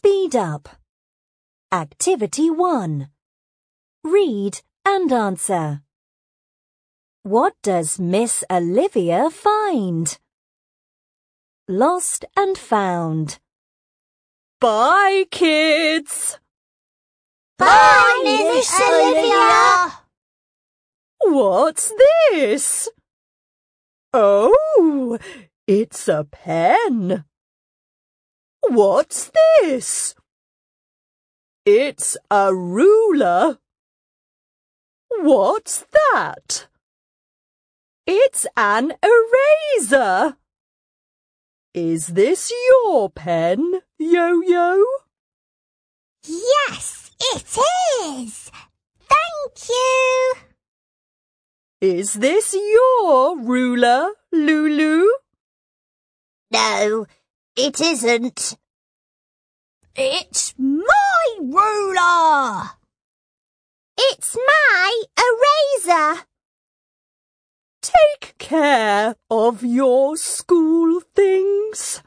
speed up. Activity 1. Read and answer. What does Miss Olivia find? Lost and found. Bye, kids! Bye, Miss Olivia! What's this? Oh, it's a pen. What's this? It's a ruler. What's that? It's an eraser. Is this your pen, Yo-Yo? Yes, it is. Thank you. Is this your ruler, Lulu? No, it isn't. It's my ruler. It's my eraser. Take care of your school things.